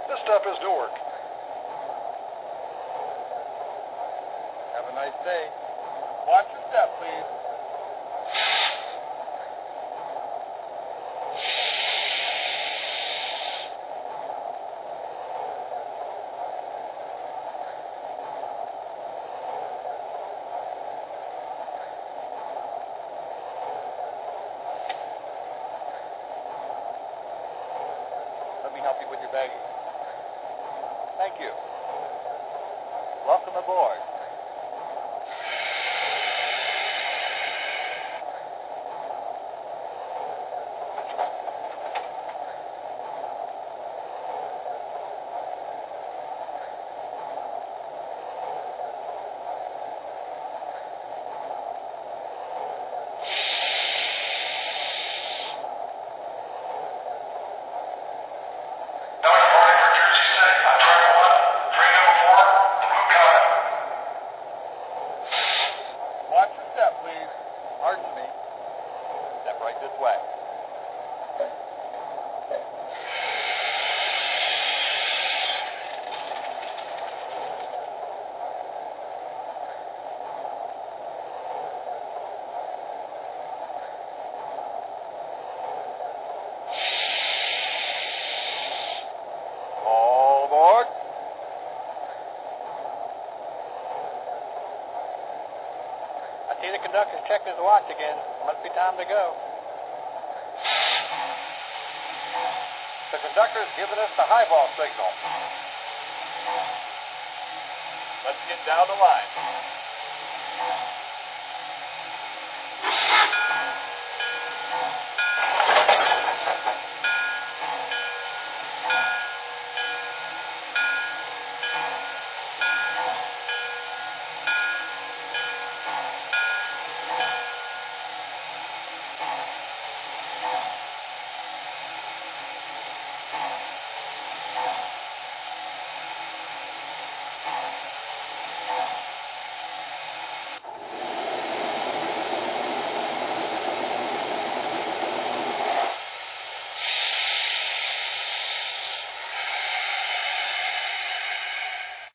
This step is Newark. Have a nice day. Watch your step, please. Let me help you with your baggage. Thank you. Welcome aboard. Watch your step, please. Pardon me. Step right this way. All aboard. I see the conductor's checking his watch again. Must be time to go. The conductor's giving us the highball signal. Let's get down the line.